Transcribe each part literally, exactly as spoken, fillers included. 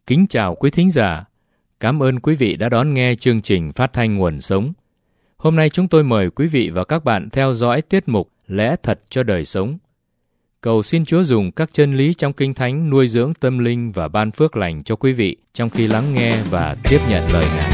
Kính chào quý thính giả. Cảm ơn quý vị đã đón nghe chương trình phát thanh Nguồn Sống. Hôm nay chúng tôi mời quý vị và các bạn theo dõi tiết mục Lẽ Thật cho Đời Sống. Cầu xin Chúa dùng các chân lý trong Kinh Thánh nuôi dưỡng tâm linh và ban phước lành cho quý vị trong khi lắng nghe và tiếp nhận lời Ngài.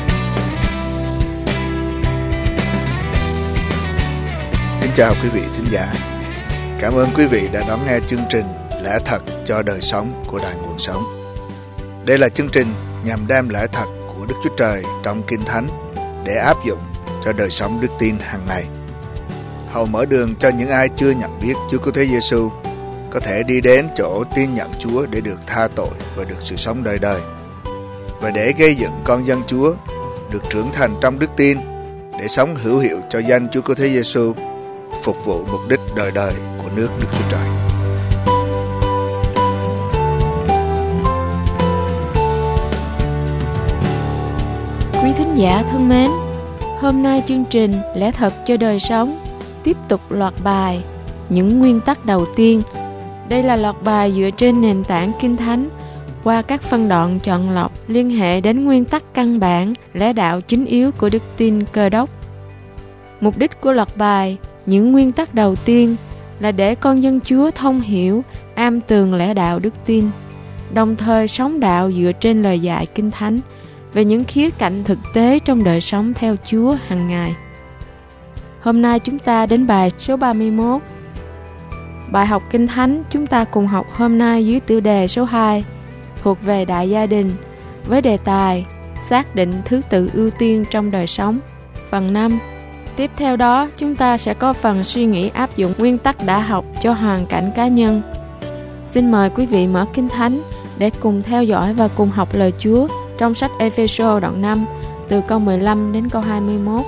Kính chào quý vị thính giả. Cảm ơn quý vị đã đón nghe chương trình Lẽ Thật cho Đời Sống của Đài Nguồn Sống. Đây là chương trình nhằm đem lẽ thật của Đức Chúa Trời trong Kinh Thánh để áp dụng cho đời sống đức tin hàng ngày. Hầu mở đường cho những ai chưa nhận biết Chúa Cứu Thế Giêsu có thể đi đến chỗ tin nhận Chúa để được tha tội và được sự sống đời đời, và để gây dựng con dân Chúa được trưởng thành trong đức tin để sống hữu hiệu cho danh Chúa Cứu Thế Giêsu, phục vụ mục đích đời đời của nước Đức Chúa Trời. Quý thính giả thân mến, hôm nay chương trình Lẽ Thật cho Đời Sống tiếp tục loạt bài Những Nguyên Tắc Đầu Tiên. Đây là loạt bài dựa trên nền tảng Kinh Thánh qua các phân đoạn chọn lọc liên hệ đến nguyên tắc căn bản, lẽ đạo chính yếu của đức tin Cơ Đốc. Mục đích của loạt bài Những Nguyên Tắc Đầu Tiên là để con dân Chúa thông hiểu, am tường lẽ đạo đức tin, đồng thời sống đạo dựa trên lời dạy Kinh Thánh về những khía cạnh thực tế trong đời sống theo Chúa hàng ngày. Hôm nay chúng ta đến bài số ba mươi mốt. Bài học Kinh Thánh chúng ta cùng học hôm nay dưới tiêu đề số hai, thuộc về đại gia đình, với đề tài xác định thứ tự ưu tiên trong đời sống, phần năm. Tiếp theo đó chúng ta sẽ có phần suy nghĩ áp dụng nguyên tắc đã học cho hoàn cảnh cá nhân. Xin mời quý vị mở Kinh Thánh để cùng theo dõi và cùng học lời Chúa trong sách Ê-phê-sô đoạn năm, từ câu mười lăm đến câu hai mươi mốt.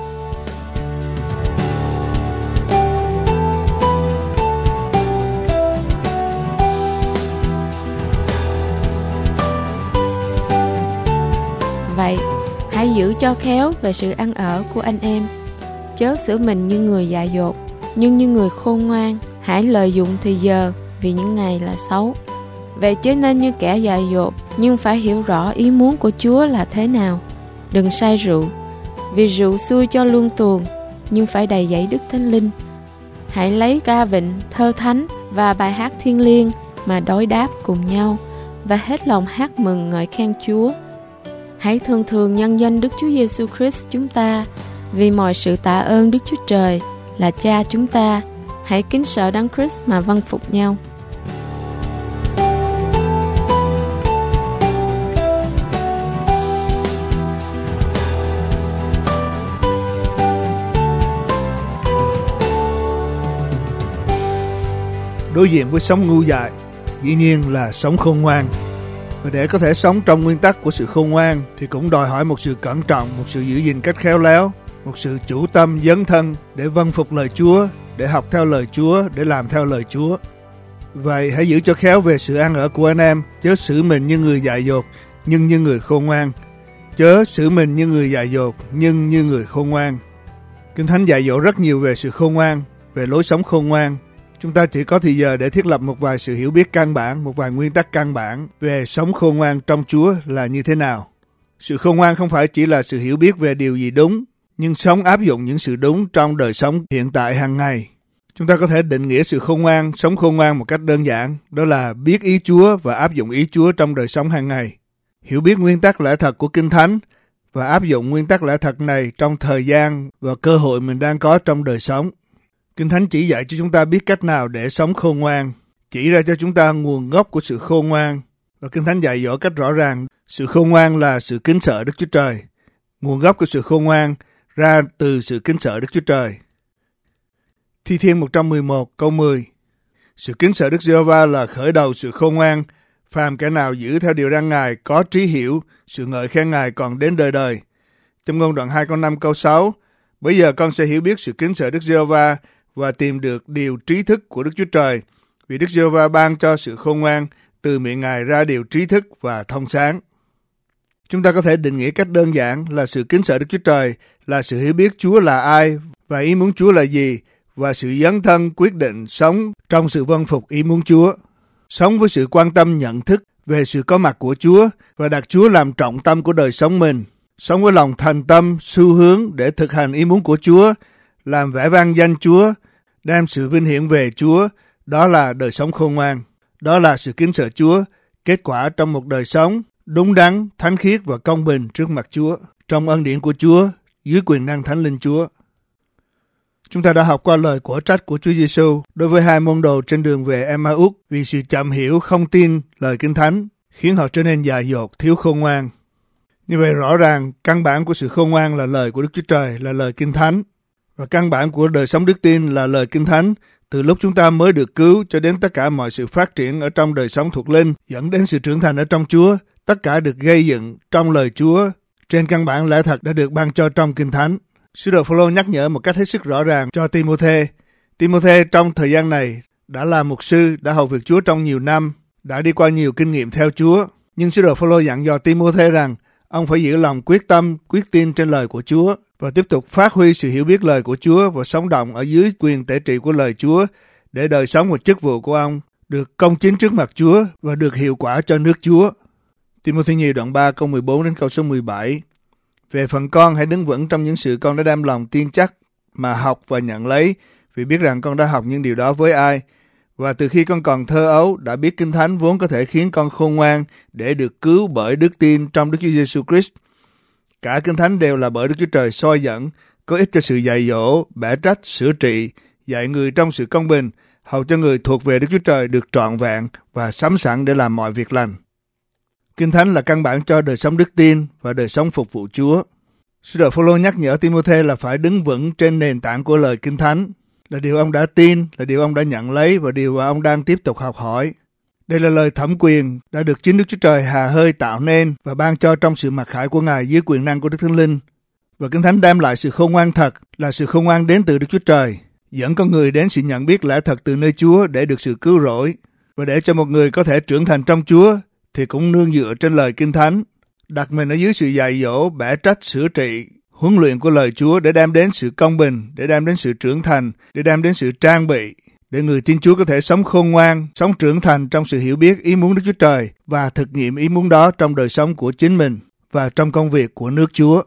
Vậy, hãy giữ cho khéo về sự ăn ở của anh em. Chớ xử mình như người dại dột, nhưng như người khôn ngoan. Hãy lợi dụng thì giờ, vì những ngày là xấu. Vậy chớ nên như kẻ dại dột, nhưng phải hiểu rõ ý muốn của Chúa là thế nào. Đừng say rượu, vì rượu xui cho luông tuồng, nhưng phải đầy dẫy Đức Thánh Linh. Hãy lấy ca vịnh, thơ thánh và bài hát thiêng liêng mà đối đáp cùng nhau, và hết lòng hát mừng ngợi khen Chúa. Hãy thường thường nhân danh Đức Chúa Giêsu Christ chúng ta, vì mọi sự tạ ơn Đức Chúa Trời là Cha chúng ta. Hãy kính sợ Đấng Christ mà vâng phục nhau. Đối diện với sống ngu dại, dĩ nhiên là sống khôn ngoan. Và để có thể sống trong nguyên tắc của sự khôn ngoan thì cũng đòi hỏi một sự cẩn trọng, một sự giữ gìn cách khéo léo, một sự chủ tâm dấn thân để vâng phục lời Chúa, để học theo lời Chúa, để làm theo lời Chúa. Vậy hãy giữ cho khéo về sự ăn ở của anh em, chớ xử mình như người dại dột, nhưng như người khôn ngoan. Chớ xử mình như người dại dột, nhưng như người khôn ngoan. Kinh Thánh dạy dỗ rất nhiều về sự khôn ngoan, về lối sống khôn ngoan. Chúng ta chỉ có thời giờ để thiết lập một vài sự hiểu biết căn bản, một vài nguyên tắc căn bản về sống khôn ngoan trong Chúa là như thế nào. Sự khôn ngoan không phải chỉ là sự hiểu biết về điều gì đúng, nhưng sống áp dụng những sự đúng trong đời sống hiện tại hàng ngày. Chúng ta có thể định nghĩa sự khôn ngoan, sống khôn ngoan một cách đơn giản, đó là biết ý Chúa và áp dụng ý Chúa trong đời sống hàng ngày. Hiểu biết nguyên tắc lẽ thật của Kinh Thánh và áp dụng nguyên tắc lẽ thật này trong thời gian và cơ hội mình đang có trong đời sống. Kinh Thánh chỉ dạy cho chúng ta biết cách nào để sống khôn ngoan, chỉ ra cho chúng ta nguồn gốc của sự khôn ngoan. Và Kinh Thánh dạy dỗ cách rõ ràng, sự khôn ngoan là sự kính sợ Đức Chúa Trời. Nguồn gốc của sự khôn ngoan ra từ sự kính sợ Đức Chúa Trời. Thi Thiên một trăm mười một câu mười. Sự kính sợ Đức Giê-hô-va là khởi đầu sự khôn ngoan. Phàm kẻ nào giữ theo điều răn Ngài có trí hiểu, sự ngợi khen Ngài còn đến đời đời. Châm ngôn đoạn hai câu năm câu sáu. Bây giờ con sẽ hiểu biết sự kính sợ Đức Giê-hô-va và tìm được điều trí thức của Đức Chúa Trời. Vì Đức Giê-hô-va ban cho sự khôn ngoan, từ miệng Ngài ra điều trí thức và thông sáng. Chúng ta có thể định nghĩa cách đơn giản là sự kính sợ Đức Chúa Trời là sự hiểu biết Chúa là ai và ý muốn Chúa là gì, và sự dấn thân quyết định sống trong sự vâng phục ý muốn Chúa. Sống với sự quan tâm nhận thức về sự có mặt của Chúa và đặt Chúa làm trọng tâm của đời sống mình. Sống với lòng thành tâm, xu hướng để thực hành ý muốn của Chúa, làm vẻ vang danh Chúa, đem sự vinh hiển về Chúa. Đó là đời sống khôn ngoan. Đó là sự kính sợ Chúa, kết quả trong một đời sống đúng đắn, thánh khiết và công bình trước mặt Chúa, trong ân điển của Chúa, dưới quyền năng Thánh Linh Chúa. Chúng ta đã học qua lời của trách của Chúa Giêsu đối với hai môn đồ trên đường về Emma-út vì sự chậm hiểu, không tin lời Kinh Thánh, khiến họ trở nên dại dột, thiếu khôn ngoan. Như vậy rõ ràng, căn bản của sự khôn ngoan là lời của Đức Chúa Trời, là lời Kinh Thánh. Và căn bản của đời sống đức tin là lời Kinh Thánh, từ lúc chúng ta mới được cứu cho đến tất cả mọi sự phát triển ở trong đời sống thuộc linh, dẫn đến sự trưởng thành ở trong Chúa, tất cả được gây dựng trong lời Chúa, trên căn bản lẽ thật đã được ban cho trong Kinh Thánh. Sứ đồ Phao-lô nhắc nhở một cách hết sức rõ ràng cho Ti-mô-thê. Ti-mô-thê trong thời gian này đã là mục sư, đã hầu việc Chúa trong nhiều năm, đã đi qua nhiều kinh nghiệm theo Chúa. Nhưng sứ đồ Phao-lô dặn dò Ti-mô-thê rằng ông phải giữ lòng quyết tâm, quyết tin trên lời của Chúa và tiếp tục phát huy sự hiểu biết lời của Chúa và sống động ở dưới quyền tể trị của lời Chúa để đời sống và chức vụ của ông được công chính trước mặt Chúa và được hiệu quả cho nước Chúa. Ti-mô-thê nhì đoạn ba câu mười bốn đến câu số mười bảy. Về phần con, hãy đứng vững trong những sự con đã đem lòng tin chắc mà học và nhận lấy, vì biết rằng con đã học những điều đó với ai. Và từ khi con còn thơ ấu, đã biết Kinh Thánh vốn có thể khiến con khôn ngoan để được cứu bởi đức tin trong Đức Chúa Giêsu Christ. Cả Kinh Thánh đều là bởi Đức Chúa Trời soi dẫn, có ích cho sự dạy dỗ, bẻ trách, sửa trị, dạy người trong sự công bình, hầu cho người thuộc về Đức Chúa Trời được trọn vẹn và sắm sẵn để làm mọi việc lành. Kinh Thánh là căn bản cho đời sống đức tin và đời sống phục vụ Chúa. Sứ đồ Phao-lô nhắc nhở Ti-mô-thê là phải đứng vững trên nền tảng của lời Kinh Thánh, là điều ông đã tin, là điều ông đã nhận lấy và điều mà ông đang tiếp tục học hỏi. Đây là lời thẩm quyền đã được chính Đức Chúa Trời hà hơi tạo nên và ban cho trong sự mặc khải của Ngài dưới quyền năng của Đức Thánh Linh. Và Kinh Thánh đem lại sự khôn ngoan thật, là sự khôn ngoan đến từ Đức Chúa Trời, dẫn con người đến sự nhận biết lẽ thật từ nơi Chúa để được sự cứu rỗi. Và để cho một người có thể trưởng thành trong Chúa thì cũng nương dựa trên lời Kinh Thánh, đặt mình ở dưới sự dạy dỗ, bẻ trách, sửa trị, huấn luyện của lời Chúa để đem đến sự công bình, để đem đến sự trưởng thành, để đem đến sự trang bị, để người tin Chúa có thể sống khôn ngoan, sống trưởng thành trong sự hiểu biết ý muốn Đức Chúa Trời và thực nghiệm ý muốn đó trong đời sống của chính mình và trong công việc của nước Chúa.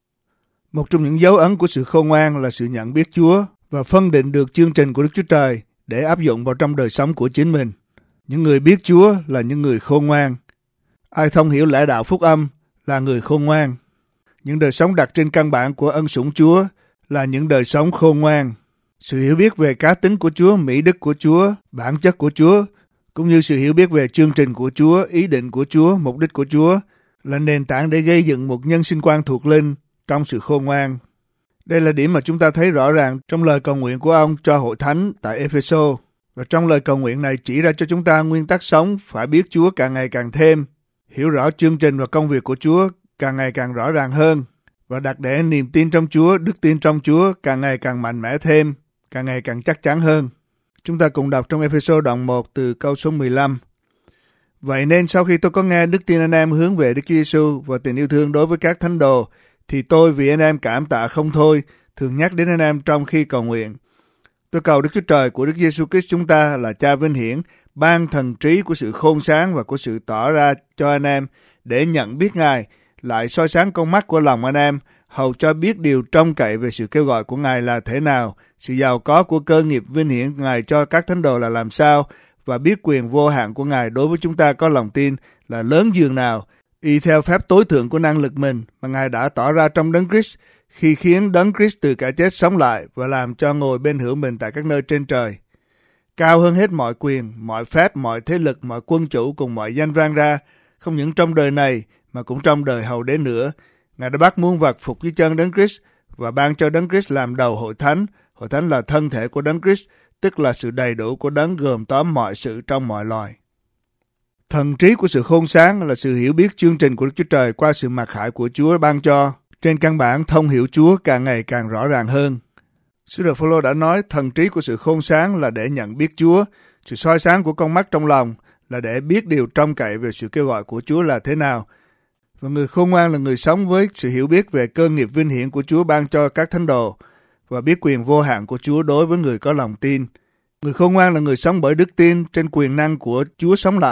Một trong những dấu ấn của sự khôn ngoan là sự nhận biết Chúa và phân định được chương trình của Đức Chúa Trời để áp dụng vào trong đời sống của chính mình. Những người biết Chúa là những người khôn ngoan. Ai thông hiểu lẽ đạo phúc âm là người khôn ngoan. Những đời sống đặt trên căn bản của ân sủng Chúa là những đời sống khôn ngoan. Sự hiểu biết về cá tính của Chúa, mỹ đức của Chúa, bản chất của Chúa, cũng như sự hiểu biết về chương trình của Chúa, ý định của Chúa, mục đích của Chúa là nền tảng để gây dựng một nhân sinh quan thuộc linh trong sự khôn ngoan. Đây là điểm mà chúng ta thấy rõ ràng trong lời cầu nguyện của ông cho hội thánh tại Epheso. Và trong lời cầu nguyện này chỉ ra cho chúng ta nguyên tắc sống phải biết Chúa càng ngày càng thêm, hiểu rõ chương trình và công việc của Chúa càng ngày càng rõ ràng hơn, và đặt để niềm tin trong Chúa, đức tin trong Chúa càng ngày càng mạnh mẽ thêm, càng ngày càng chắc chắn hơn. Chúng ta cùng đọc trong Epheso đoạn một từ câu số mười lăm. Vậy nên sau khi tôi có nghe đức tin anh em hướng về Đức Chúa Giêsu và tình yêu thương đối với các thánh đồ, thì tôi vì anh em cảm tạ không thôi, thường nhắc đến anh em trong khi cầu nguyện. Tôi cầu Đức Chúa Trời của Đức Giêsu Christ chúng ta là Cha vinh hiển, ban thần trí của sự khôn sáng và của sự tỏ ra cho anh em để nhận biết Ngài, lại soi sáng con mắt của lòng anh em, hầu cho biết điều trông cậy về sự kêu gọi của Ngài là thế nào, sự giàu có của cơ nghiệp vinh hiển Ngài cho các thánh đồ là làm sao, và biết quyền vô hạn của Ngài đối với chúng ta có lòng tin là lớn dường nào, y theo phép tối thượng của năng lực mình mà Ngài đã tỏ ra trong Đấng Christ, khi khiến Đấng Christ từ kẻ chết sống lại và làm cho ngồi bên hữu mình tại các nơi trên trời. Cao hơn hết mọi quyền, mọi phép, mọi thế lực, mọi quân chủ cùng mọi danh vang ra, không những trong đời này mà cũng trong đời hầu đến nữa. Ngài đã bắt muôn vật phục dưới chân Đấng Christ và ban cho Đấng Christ làm đầu hội thánh. Hội thánh là thân thể của Đấng Christ, tức là sự đầy đủ của Đấng gồm tóm mọi sự trong mọi loài. Thần trí của sự khôn sáng là sự hiểu biết chương trình của Đức Chúa Trời qua sự mặc khải của Chúa ban cho. Trên căn bản, thông hiểu Chúa càng ngày càng rõ ràng hơn. Sứ đồ Phao-lô đã nói thần trí của sự khôn sáng là để nhận biết Chúa, sự soi sáng của con mắt trong lòng là để biết điều trông cậy về sự kêu gọi của Chúa là thế nào. Và người khôn ngoan là người sống với sự hiểu biết về cơ nghiệp vinh hiển của Chúa ban cho các thánh đồ và biết quyền vô hạn của Chúa đối với người có lòng tin. Người khôn ngoan là người sống bởi đức tin trên quyền năng của Chúa sống lại.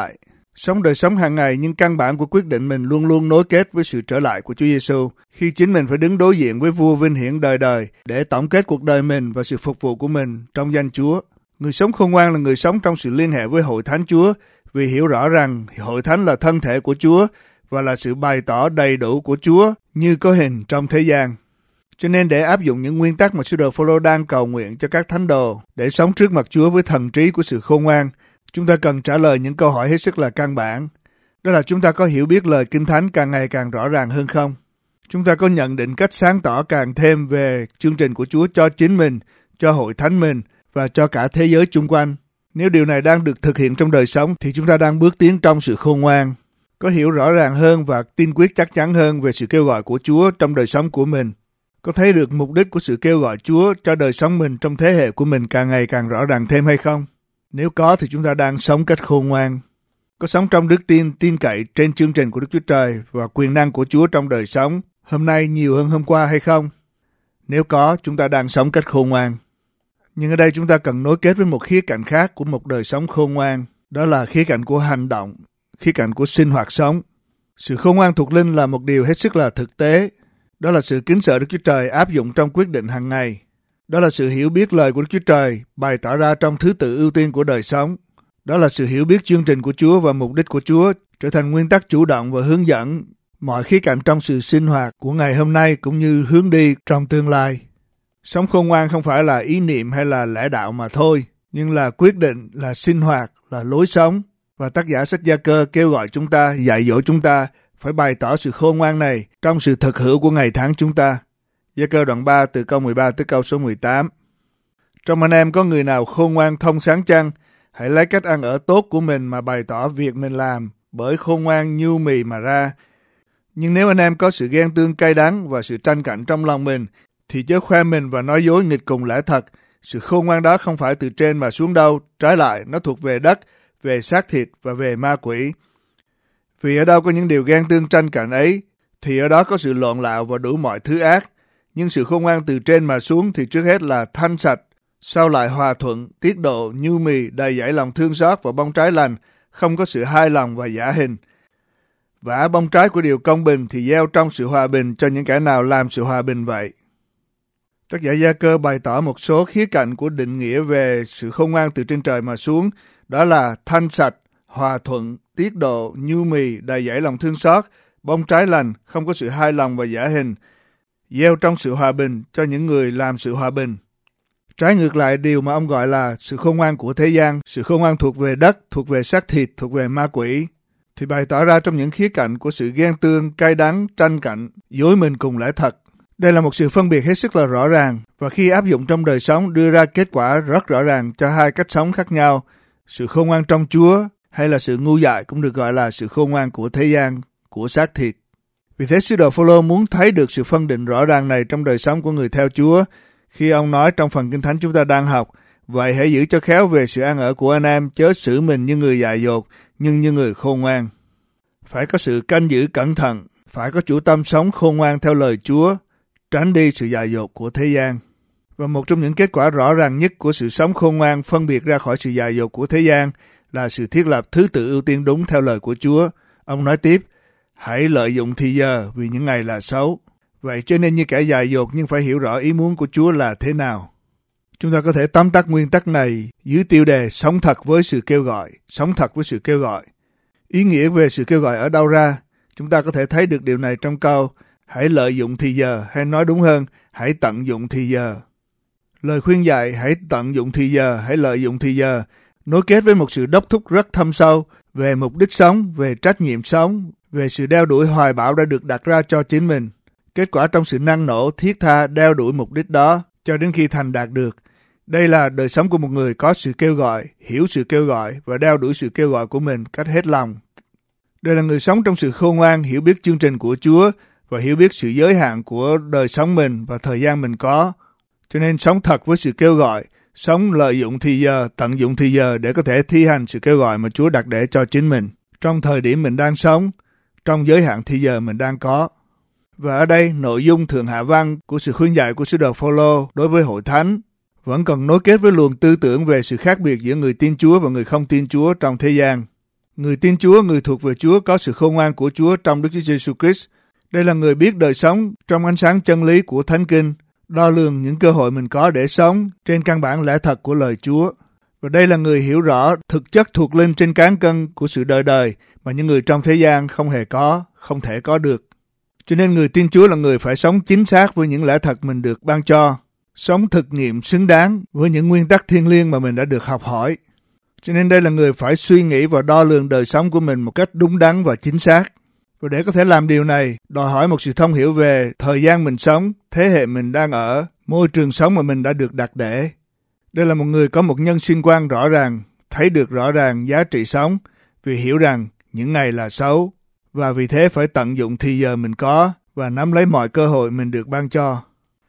Sống đời sống hàng ngày, nhưng căn bản của quyết định mình luôn luôn nối kết với sự trở lại của Chúa Giêsu, khi chính mình phải đứng đối diện với vua vinh hiển đời đời để tổng kết cuộc đời mình và sự phục vụ của mình trong danh Chúa. Người sống khôn ngoan là người sống trong sự liên hệ với hội thánh Chúa, vì hiểu rõ rằng hội thánh là thân thể của Chúa và là sự bày tỏ đầy đủ của Chúa như có hình trong thế gian. Cho nên để áp dụng những nguyên tắc mà sứ đồ Phôlô đang cầu nguyện cho các thánh đồ để sống trước mặt Chúa với thần trí của sự khôn ngoan, chúng ta cần trả lời những câu hỏi hết sức là căn bản. Đó là chúng ta có hiểu biết lời Kinh Thánh càng ngày càng rõ ràng hơn không? Chúng ta có nhận định cách sáng tỏ càng thêm về chương trình của Chúa cho chính mình, cho hội thánh mình và cho cả thế giới chung quanh. Nếu điều này đang được thực hiện trong đời sống thì chúng ta đang bước tiến trong sự khôn ngoan, có hiểu rõ ràng hơn và tin quyết chắc chắn hơn về sự kêu gọi của Chúa trong đời sống của mình. Có thấy được mục đích của sự kêu gọi Chúa cho đời sống mình trong thế hệ của mình càng ngày càng rõ ràng thêm hay không? Nếu có thì chúng ta đang sống cách khôn ngoan. Có sống trong đức tin, tin cậy trên chương trình của Đức Chúa Trời và quyền năng của Chúa trong đời sống hôm nay nhiều hơn hôm qua hay không? Nếu có, chúng ta đang sống cách khôn ngoan. Nhưng ở đây chúng ta cần nối kết với một khía cạnh khác của một đời sống khôn ngoan. Đó là khía cạnh của hành động, khía cạnh của sinh hoạt sống. Sự khôn ngoan thuộc linh là một điều hết sức là thực tế. Đó là sự kính sợ Đức Chúa Trời áp dụng trong quyết định hàng ngày. Đó là sự hiểu biết lời của Đức Chúa Trời bày tỏ ra trong thứ tự ưu tiên của đời sống. Đó là sự hiểu biết chương trình của Chúa và mục đích của Chúa trở thành nguyên tắc chủ động và hướng dẫn mọi khía cạnh trong sự sinh hoạt của ngày hôm nay cũng như hướng đi trong tương lai. Sống khôn ngoan không phải là ý niệm hay là lẽ đạo mà thôi, nhưng là quyết định, là sinh hoạt, là lối sống. Và tác giả sách Gia-cơ kêu gọi chúng ta, dạy dỗ chúng ta phải bày tỏ sự khôn ngoan này trong sự thực hữu của ngày tháng chúng ta. Gia-cơ đoạn ba từ câu mười ba tới câu số mười tám. Trong anh em có người nào khôn ngoan thông sáng chăng? Hãy lấy cách ăn ở tốt của mình mà bày tỏ việc mình làm, bởi khôn ngoan nhu mì mà ra. Nhưng nếu anh em có sự ghen tương cay đắng và sự tranh cạnh trong lòng mình, thì chớ khoe mình và nói dối nghịch cùng lẽ thật. Sự khôn ngoan đó không phải từ trên mà xuống đâu, trái lại nó thuộc về đất, về xác thịt và về ma quỷ. Vì ở đâu có những điều ghen tương tranh cạnh ấy, thì ở đó có sự lộn lạo và đủ mọi thứ ác. Nhưng sự khôn ngoan từ trên mà xuống thì trước hết là thanh sạch, sau lại hòa thuận, tiết độ, nhu mì, đầy dẫy lòng thương xót và bông trái lành, không có sự hai lòng và giả hình. Vả bông trái của điều công bình thì gieo trong sự hòa bình cho những kẻ nào làm sự hòa bình vậy. Tác giả Gia-cơ bày tỏ một số khía cạnh của định nghĩa về sự khôn ngoan từ trên trời mà xuống, đó là thanh sạch, hòa thuận, tiết độ, nhu mì, đầy dẫy lòng thương xót, bông trái lành, không có sự hai lòng và giả hình, gieo trong sự hòa bình cho những người làm sự hòa bình. Trái ngược lại điều mà ông gọi là sự khôn ngoan của thế gian, sự khôn ngoan thuộc về đất, thuộc về xác thịt, thuộc về ma quỷ, thì bày tỏ ra trong những khía cạnh của sự ghen tương, cay đắng, tranh cạnh, dối mình cùng lẽ thật. Đây là một sự phân biệt hết sức là rõ ràng, và khi áp dụng trong đời sống đưa ra kết quả rất rõ ràng cho hai cách sống khác nhau. Sự khôn ngoan trong Chúa hay là sự ngu dại cũng được gọi là sự khôn ngoan của thế gian, của xác thịt. Vì thế sứ đồ Phôlô muốn thấy được sự phân định rõ ràng này trong đời sống của người theo Chúa, khi ông nói trong phần Kinh Thánh chúng ta đang học, vậy hãy giữ cho khéo về sự ăn ở của anh em, chớ xử mình như người dại dột, nhưng như người khôn ngoan. Phải có sự canh giữ cẩn thận, phải có chủ tâm sống khôn ngoan theo lời Chúa, tránh đi sự dại dột của thế gian. Và một trong những kết quả rõ ràng nhất của sự sống khôn ngoan phân biệt ra khỏi sự dại dột của thế gian là sự thiết lập thứ tự ưu tiên đúng theo lời của Chúa. Ông nói tiếp, hãy lợi dụng thì giờ vì những ngày là xấu. Vậy cho nên như kẻ dại dột nhưng phải hiểu rõ ý muốn của Chúa là thế nào. Chúng ta có thể tóm tắt nguyên tắc này dưới tiêu đề sống thật với sự kêu gọi, sống thật với sự kêu gọi. Ý nghĩa về sự kêu gọi ở đâu ra? Chúng ta có thể thấy được điều này trong câu hãy lợi dụng thì giờ, hay nói đúng hơn, hãy tận dụng thì giờ. Lời khuyên dạy hãy tận dụng thì giờ, hãy lợi dụng thì giờ, nối kết với một sự đốc thúc rất thâm sâu về mục đích sống, về trách nhiệm sống, về sự đeo đuổi hoài bão đã được đặt ra cho chính mình. Kết quả trong sự năng nổ, thiết tha, đeo đuổi mục đích đó cho đến khi thành đạt được. Đây là đời sống của một người có sự kêu gọi, hiểu sự kêu gọi và đeo đuổi sự kêu gọi của mình cách hết lòng. Đây là người sống trong sự khôn ngoan, hiểu biết chương trình của Chúa và hiểu biết sự giới hạn của đời sống mình và thời gian mình có. Cho nên sống thật với sự kêu gọi, sống lợi dụng thì giờ, tận dụng thì giờ để có thể thi hành sự kêu gọi mà Chúa đặt để cho chính mình, trong thời điểm mình đang sống, trong giới hạn thì giờ mình đang có. Và ở đây, nội dung thượng hạ văn của sự khuyên dạy của sứ đồ Phôlô đối với hội thánh vẫn còn nối kết với luồng tư tưởng về sự khác biệt giữa người tin Chúa và người không tin Chúa trong thế gian. Người tin Chúa, người thuộc về Chúa có sự khôn ngoan của Chúa trong Đức Chúa Giêsu Christ. Đây là người biết đời sống trong ánh sáng chân lý của Thánh Kinh, đo lường những cơ hội mình có để sống trên căn bản lẽ thật của lời Chúa. Và đây là người hiểu rõ thực chất thuộc linh trên cán cân của sự đời đời mà những người trong thế gian không hề có, không thể có được. Cho nên người tin Chúa là người phải sống chính xác với những lẽ thật mình được ban cho, sống thực nghiệm xứng đáng với những nguyên tắc thiêng liêng mà mình đã được học hỏi. Cho nên đây là người phải suy nghĩ và đo lường đời sống của mình một cách đúng đắn và chính xác. Và để có thể làm điều này, đòi hỏi một sự thông hiểu về thời gian mình sống, thế hệ mình đang ở, môi trường sống mà mình đã được đặt để. Đây là một người có một nhân sinh quan rõ ràng, thấy được rõ ràng giá trị sống, vì hiểu rằng những ngày là xấu, và vì thế phải tận dụng thì giờ mình có và nắm lấy mọi cơ hội mình được ban cho.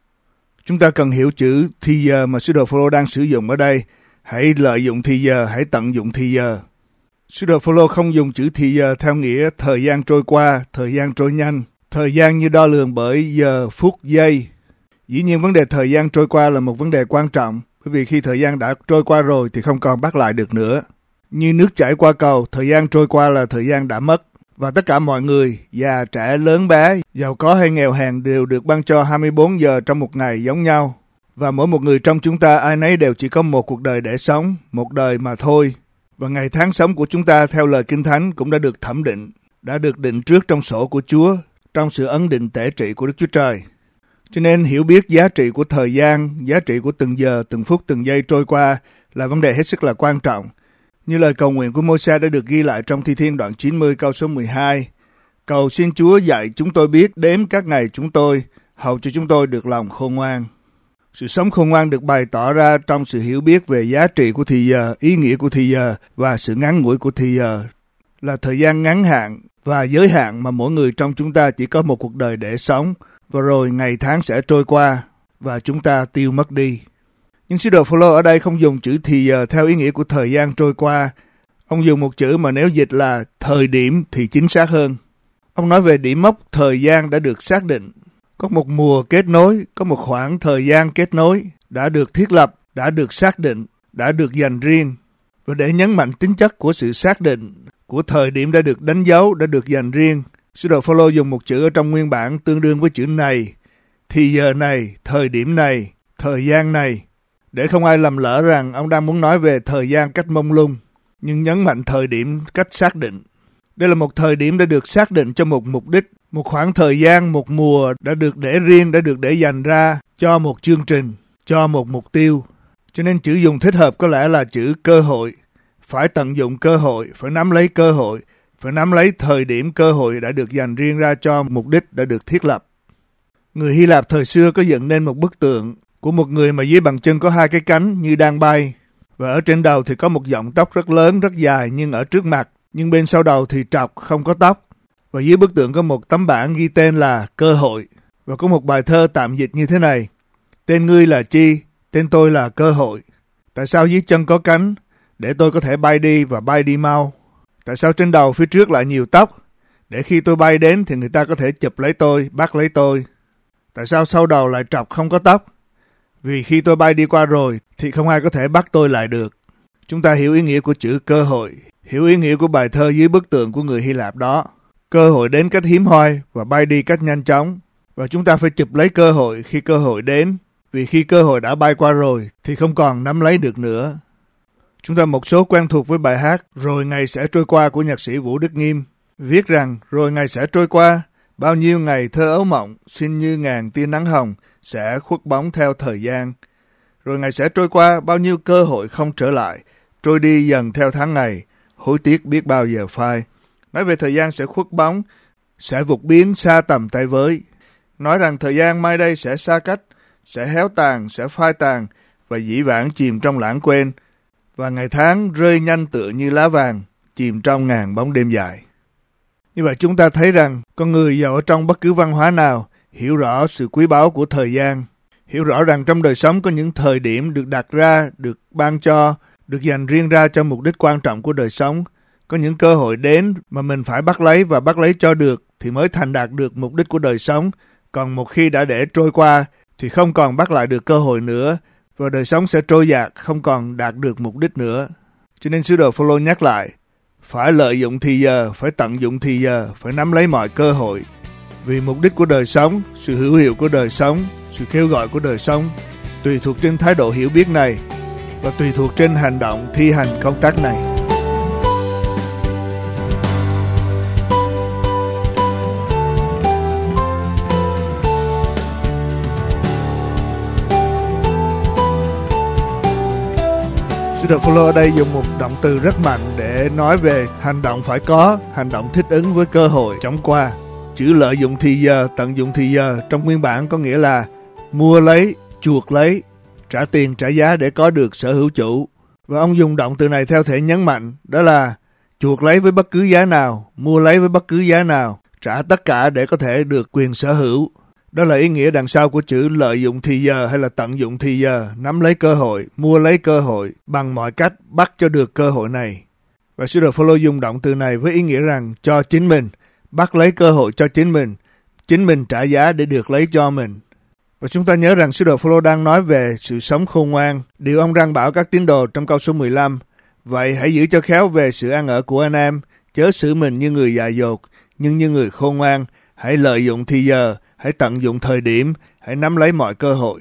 Chúng ta cần hiểu chữ thì giờ mà sứ đồ Phôlô đang sử dụng ở đây. Hãy lợi dụng thì giờ, hãy tận dụng thì giờ. Sứ đồ Phôlô không dùng chữ thì giờ theo nghĩa thời gian trôi qua, thời gian trôi nhanh, thời gian như đo lường bởi giờ, phút, giây. Dĩ nhiên vấn đề thời gian trôi qua là một vấn đề quan trọng, bởi vì khi thời gian đã trôi qua rồi thì không còn bắt lại được nữa. Như nước chảy qua cầu, thời gian trôi qua là thời gian đã mất. Và tất cả mọi người, già, trẻ, lớn bé, giàu có hay nghèo hèn đều được ban cho hai mươi bốn giờ trong một ngày giống nhau. Và mỗi một người trong chúng ta ai nấy đều chỉ có một cuộc đời để sống, một đời mà thôi. Và ngày tháng sống của chúng ta theo lời Kinh Thánh cũng đã được thẩm định, đã được định trước trong sổ của Chúa, trong sự ấn định tể trị của Đức Chúa Trời. Cho nên hiểu biết giá trị của thời gian, giá trị của từng giờ, từng phút, từng giây trôi qua là vấn đề hết sức là quan trọng. Như lời cầu nguyện của Môi-se đã được ghi lại trong Thi Thiên đoạn chín mươi câu số mười hai. Cầu xin Chúa dạy chúng tôi biết đếm các ngày chúng tôi, hầu cho chúng tôi được lòng khôn ngoan. Sự sống khôn ngoan được bày tỏ ra trong sự hiểu biết về giá trị của thì giờ, ý nghĩa của thì giờ và sự ngắn ngủi của thì giờ. Là thời gian ngắn hạn và giới hạn mà mỗi người trong chúng ta chỉ có một cuộc đời để sống, và rồi ngày tháng sẽ trôi qua và chúng ta tiêu mất đi. Nhưng sứ đồ Phôlô ở đây không dùng chữ thì giờ theo ý nghĩa của thời gian trôi qua. Ông dùng một chữ mà nếu dịch là thời điểm thì chính xác hơn. Ông nói về điểm mốc thời gian đã được xác định. Có một mùa kết nối, có một khoảng thời gian kết nối đã được thiết lập, đã được xác định, đã được dành riêng. Và để nhấn mạnh tính chất của sự xác định, của thời điểm đã được đánh dấu, đã được dành riêng, sứ đồ Phôlô dùng một chữ ở trong nguyên bản tương đương với chữ này, thì giờ này, thời điểm này, thời gian này, để không ai lầm lỡ rằng ông đang muốn nói về thời gian cách mông lung, nhưng nhấn mạnh thời điểm cách xác định. Đây là một thời điểm đã được xác định cho một mục đích, một khoảng thời gian, một mùa đã được để riêng, đã được để dành ra cho một chương trình, cho một mục tiêu. Cho nên chữ dùng thích hợp có lẽ là chữ cơ hội. Phải tận dụng cơ hội, phải nắm lấy cơ hội, phải nắm lấy thời điểm cơ hội đã được dành riêng ra cho mục đích đã được thiết lập. Người Hy Lạp thời xưa có dựng nên một bức tượng của một người mà dưới bàn chân có hai cái cánh như đang bay. Và ở trên đầu thì có một dọng tóc rất lớn, rất dài nhưng ở trước mặt, nhưng bên sau đầu thì trọc, không có tóc. Và dưới bức tượng có một tấm bảng ghi tên là cơ hội. Và có một bài thơ tạm dịch như thế này: tên ngươi là chi? Tên tôi là cơ hội. Tại sao dưới chân có cánh? Để tôi có thể bay đi và bay đi mau. Tại sao trên đầu phía trước lại nhiều tóc? Để khi tôi bay đến thì người ta có thể chụp lấy tôi, bắt lấy tôi. Tại sao sau đầu lại trọc không có tóc? Vì khi tôi bay đi qua rồi thì không ai có thể bắt tôi lại được. Chúng ta hiểu ý nghĩa của chữ cơ hội, hiểu ý nghĩa của bài thơ dưới bức tượng của người Hy Lạp đó. Cơ hội đến cách hiếm hoi và bay đi cách nhanh chóng. Và chúng ta phải chụp lấy cơ hội khi cơ hội đến. Vì khi cơ hội đã bay qua rồi thì không còn nắm lấy được nữa. Chúng ta một số quen thuộc với bài hát Rồi ngày sẽ trôi qua của nhạc sĩ Vũ Đức Nghiêm. Viết rằng rồi ngày sẽ trôi qua, bao nhiêu ngày thơ ấu mộng, xinh như ngàn tia nắng hồng, sẽ khuất bóng theo thời gian. Rồi ngày sẽ trôi qua, bao nhiêu cơ hội không trở lại, trôi đi dần theo tháng ngày, hối tiếc biết bao giờ phai. Nói về thời gian sẽ khuất bóng, sẽ vụt biến xa tầm tay với. Nói rằng thời gian mai đây sẽ xa cách, sẽ héo tàn, sẽ phai tàn, và dĩ vãng chìm trong lãng quên. Và ngày tháng rơi nhanh tựa như lá vàng, chìm trong ngàn bóng đêm dài. Như vậy chúng ta thấy rằng con người giàu ở trong bất cứ văn hóa nào hiểu rõ sự quý báu của thời gian, hiểu rõ rằng trong đời sống có những thời điểm được đặt ra, được ban cho, được dành riêng ra cho mục đích quan trọng của đời sống. Có những cơ hội đến mà mình phải bắt lấy và bắt lấy cho được thì mới thành đạt được mục đích của đời sống. Còn một khi đã để trôi qua thì không còn bắt lại được cơ hội nữa và đời sống sẽ trôi dạt, không còn đạt được mục đích nữa. Cho nên sứ đồ Phôlô nhắc lại, phải lợi dụng thì giờ, phải tận dụng thì giờ, phải nắm lấy mọi cơ hội. Vì mục đích của đời sống, sự hữu hiệu của đời sống, sự kêu gọi của đời sống tùy thuộc trên thái độ hiểu biết này và tùy thuộc trên hành động thi hành công tác này. Sứ đồ Phaolô ở đây dùng một động từ rất mạnh để nói về hành động phải có, hành động thích ứng với cơ hội chóng qua. Chữ lợi dụng thì giờ, tận dụng thì giờ trong nguyên bản có nghĩa là mua lấy, chuộc lấy, trả tiền trả giá để có được sở hữu chủ. Và ông dùng động từ này theo thể nhấn mạnh, đó là chuộc lấy với bất cứ giá nào, mua lấy với bất cứ giá nào, trả tất cả để có thể được quyền sở hữu. Đó là ý nghĩa đằng sau của chữ lợi dụng thì giờ hay là tận dụng thì giờ, nắm lấy cơ hội, mua lấy cơ hội, bằng mọi cách bắt cho được cơ hội này. Và sứ đồ Phaolô dùng động từ này với ý nghĩa rằng cho chính mình, bắt lấy cơ hội cho chính mình, chính mình trả giá để được lấy cho mình. Và chúng ta nhớ rằng sứ đồ Phaolô đang nói về sự sống khôn ngoan. Điều ông răn bảo các tín đồ trong câu số mười lăm, vậy hãy giữ cho khéo về sự ăn ở của anh em, chớ xử mình như người dại dột, nhưng như người khôn ngoan, hãy lợi dụng thì giờ, hãy tận dụng thời điểm, hãy nắm lấy mọi cơ hội.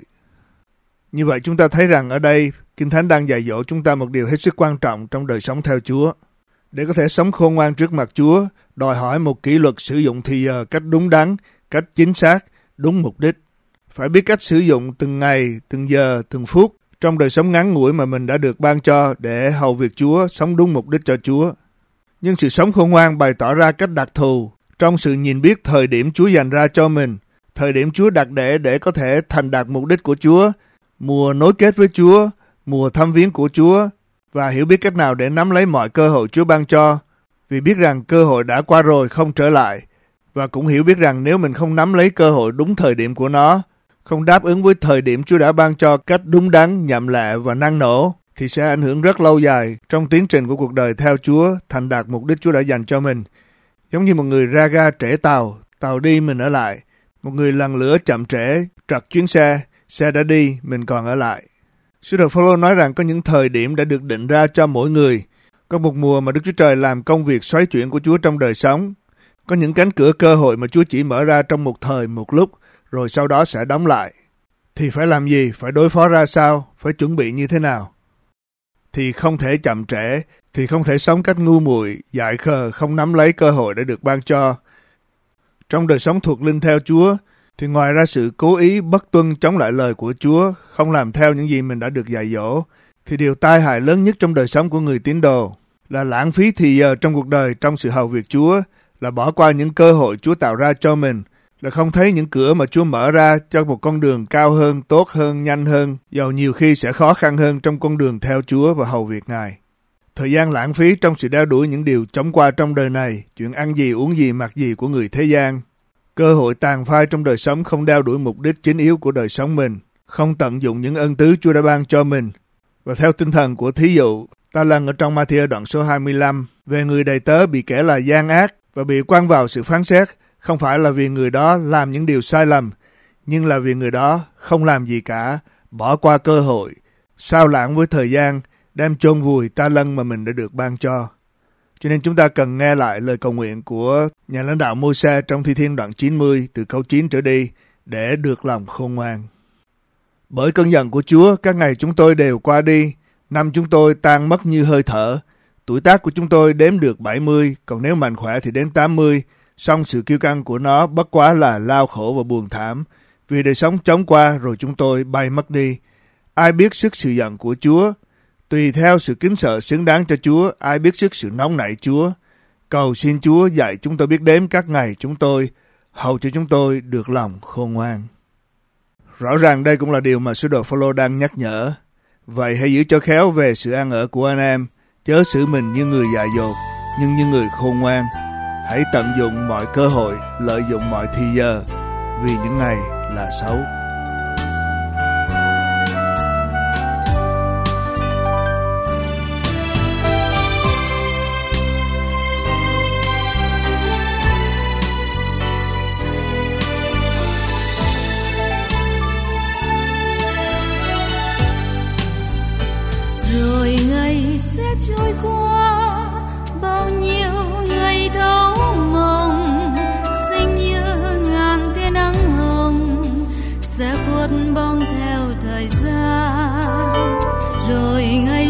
Như vậy chúng ta thấy rằng ở đây, Kinh Thánh đang dạy dỗ chúng ta một điều hết sức quan trọng trong đời sống theo Chúa. Để có thể sống khôn ngoan trước mặt Chúa, đòi hỏi một kỷ luật sử dụng thì giờ cách đúng đắn, cách chính xác, đúng mục đích. Phải biết cách sử dụng từng ngày, từng giờ, từng phút trong đời sống ngắn ngủi mà mình đã được ban cho để hầu việc Chúa, sống đúng mục đích cho Chúa. Nhưng sự sống khôn ngoan bày tỏ ra cách đặc thù trong sự nhìn biết thời điểm Chúa dành ra cho mình, thời điểm Chúa đặt để để có thể thành đạt mục đích của Chúa, mùa nối kết với Chúa, mùa thăm viếng của Chúa, và hiểu biết cách nào để nắm lấy mọi cơ hội Chúa ban cho, vì biết rằng cơ hội đã qua rồi không trở lại, và cũng hiểu biết rằng nếu mình không nắm lấy cơ hội đúng thời điểm của nó, không đáp ứng với thời điểm Chúa đã ban cho cách đúng đắn, nhậm lệ và năng nổ, thì sẽ ảnh hưởng rất lâu dài trong tiến trình của cuộc đời theo Chúa, thành đạt mục đích Chúa đã dành cho mình. Giống như một người ra ga trễ tàu, tàu đi mình ở lại. Một người lần lửa chậm trễ, trật chuyến xe, xe đã đi, mình còn ở lại. Sứ đồ Phaolô nói rằng có những thời điểm đã được định ra cho mỗi người. Có một mùa mà Đức Chúa Trời làm công việc xoáy chuyển của Chúa trong đời sống. Có những cánh cửa cơ hội mà Chúa chỉ mở ra trong một thời, một lúc, rồi sau đó sẽ đóng lại. Thì phải làm gì? Phải đối phó ra sao? Phải chuẩn bị như thế nào? Thì không thể chậm trễ, thì không thể sống cách ngu muội, dại khờ, không nắm lấy cơ hội để được ban cho. Trong đời sống thuộc linh theo Chúa, thì ngoài ra sự cố ý bất tuân chống lại lời của Chúa, không làm theo những gì mình đã được dạy dỗ, thì điều tai hại lớn nhất trong đời sống của người tín đồ là lãng phí thì giờ trong cuộc đời trong sự hầu việc Chúa, là bỏ qua những cơ hội Chúa tạo ra cho mình, là không thấy những cửa mà Chúa mở ra cho một con đường cao hơn, tốt hơn, nhanh hơn, dầu nhiều khi sẽ khó khăn hơn trong con đường theo Chúa và hầu việc Ngài. Thời gian lãng phí trong sự đeo đuổi những điều chóng qua trong đời này, chuyện ăn gì, uống gì, mặc gì của người thế gian. Cơ hội tàn phai trong đời sống không đeo đuổi mục đích chính yếu của đời sống mình, không tận dụng những ân tứ Chúa đã ban cho mình. Và theo tinh thần của thí dụ, ta lần ở trong Ma-thi-ơ đoạn số hai mươi lăm, về người đầy tớ bị kẻ là gian ác và bị quăng vào sự phán xét, không phải là vì người đó làm những điều sai lầm, nhưng là vì người đó không làm gì cả, bỏ qua cơ hội, sao lãng với thời gian, đem chôn vùi ta lân mà mình đã được ban cho. Cho nên chúng ta cần nghe lại lời cầu nguyện của nhà lãnh đạo Môi-se trong Thi Thiên đoạn chín mươi từ câu chín trở đi để được lòng khôn ngoan. Bởi cơn giận của Chúa, các ngày chúng tôi đều qua đi, năm chúng tôi tan mất như hơi thở. Tuổi tác của chúng tôi đếm được bảy mươi, còn nếu mạnh khỏe thì đến tám mươi. Song sự kiêu căng của nó bất quá là lao khổ và buồn thảm, vì đời sống chóng qua rồi chúng tôi bay mất đi. Ai biết sức sự giận của Chúa? Tùy theo sự kính sợ xứng đáng cho Chúa, ai biết sức sự nóng nảy Chúa? Cầu xin Chúa dạy chúng tôi biết đếm các ngày chúng tôi, hầu cho chúng tôi được lòng khôn ngoan. Rõ ràng đây cũng là điều mà sứ đồ Phaolô đang nhắc nhở. Vậy hãy giữ cho khéo về sự ăn ở của anh em, chớ xử mình như người dại dột, nhưng như người khôn ngoan. Hãy tận dụng mọi cơ hội, lợi dụng mọi thì giờ, vì những ngày là xấu. Rồi ngày sẽ trôi qua, bao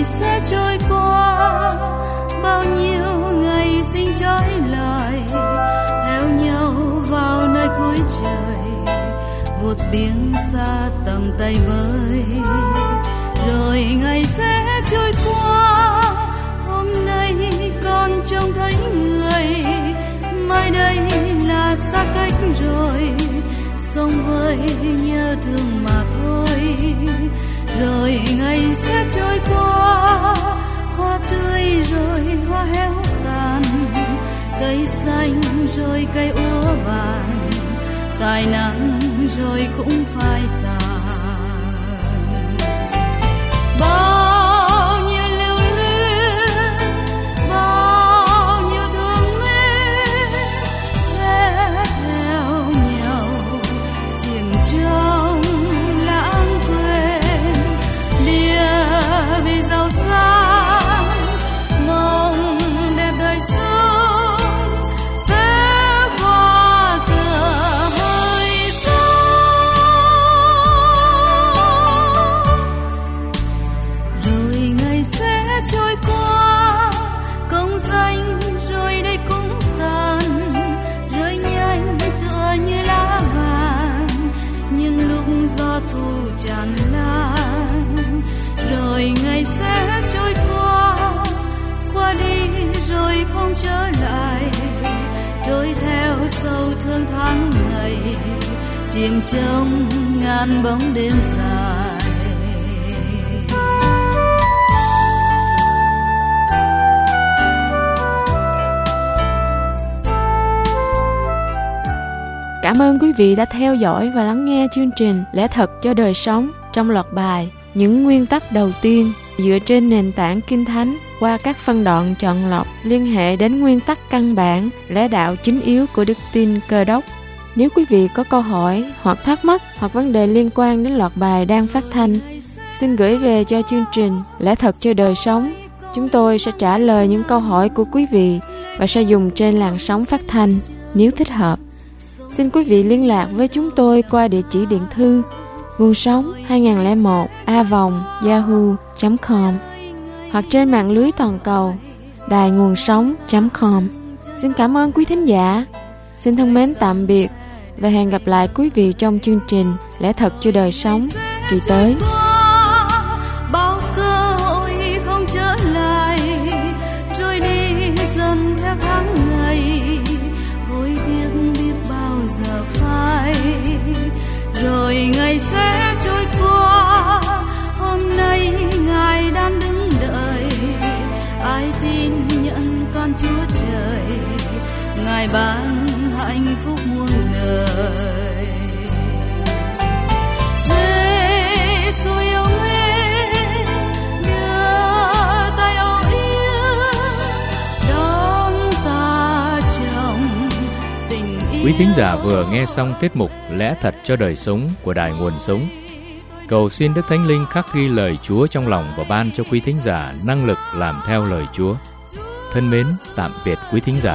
ngày sẽ trôi qua, bao nhiêu ngày sinh trái lại theo nhau vào nơi cuối trời, vụt biển xa tầm tay với. Rồi ngày sẽ trôi qua, hôm nay con trông thấy người, mai đây là xa cách rồi, sống với nhớ thương mà thôi. Rồi ngày sẽ trôi qua, hoa tươi rồi hoa héo tàn, cây xanh rồi cây úa vàng, tài nắng rồi cũng phai tàn. Bao nhiêu lưu luyến, bao nhiêu thương mến sẽ theo nhau chìm trong lãng quên. Địa vì giàu sang, mong đẹp đời sống sẽ qua tựa hơi sóng. Rồi ngày sẽ trôi qua, công danh rồi đây cũng tàn, rơi nhanh tựa như lá vàng nhưng lúc gió thu tràn lan. Rồi ngày sẽ trôi qua, qua đi rồi không trở lại, trôi theo sâu thương tháng ngày, chìm trong ngàn bóng đêm dài. Cảm ơn quý vị đã theo dõi và lắng nghe chương trình Lẽ Thật cho Đời Sống trong loạt bài Những Nguyên Tắc Đầu Tiên dựa trên nền tảng Kinh Thánh qua các phân đoạn chọn lọc liên hệ đến nguyên tắc căn bản, lẽ đạo chính yếu của đức tin Cơ Đốc. Nếu quý vị có câu hỏi hoặc thắc mắc hoặc vấn đề liên quan đến loạt bài đang phát thanh, xin gửi về cho chương trình Lẽ Thật cho Đời Sống. Chúng tôi sẽ trả lời những câu hỏi của quý vị và sẽ dùng trên làn sóng phát thanh nếu thích hợp. Xin quý vị liên lạc với chúng tôi qua địa chỉ điện thư nguồn sống hai không một a vòng yahoo chấm com hoặc trên mạng lưới toàn cầu đài nguồn sống chấm com. Xin cảm ơn quý thính giả. Xin thân mến tạm biệt và hẹn gặp lại quý vị trong chương trình Lẽ Thật cho Đời Sống kỳ tới. Bao cơ hội không trở lại, trôi đi dần theo tháng ngày, hối tiếc biết bao giờ phai. Rồi ngày sẽ trôi qua, hôm nay Ngài đang đứng đợi, ai tin nhận con Chúa Trời, Ngài ban hạnh phúc muôn đời. Giê-xu yêu mến, đưa tay âu yếm, đón ta trong tình yêu. Quý thính giả vừa nghe xong tiết mục Lẽ Thật cho Đời Sống của Đài Nguồn Sống. Cầu xin Đức Thánh Linh khắc ghi lời Chúa trong lòng và ban cho quý thính giả năng lực làm theo lời Chúa. Thân mến, tạm biệt quý thính giả.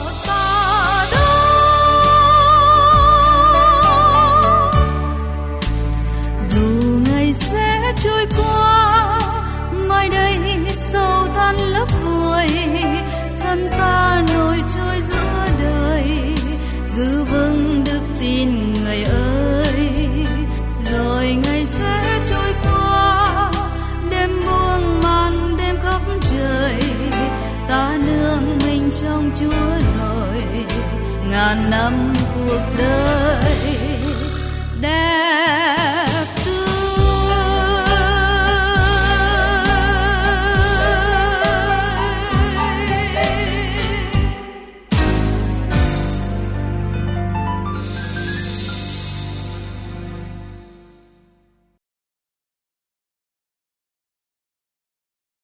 Dù ngày sẽ trôi qua, mai đây sầu than lấp vùi, thân ta nổi trôi giữa đời, giữ vững đức tin người ơi. Rồi ngày sẽ trôi qua, đêm buông màn đêm khắp trời, ta nương mình trong Chúa rồi, ngàn năm cuộc đời đẹp.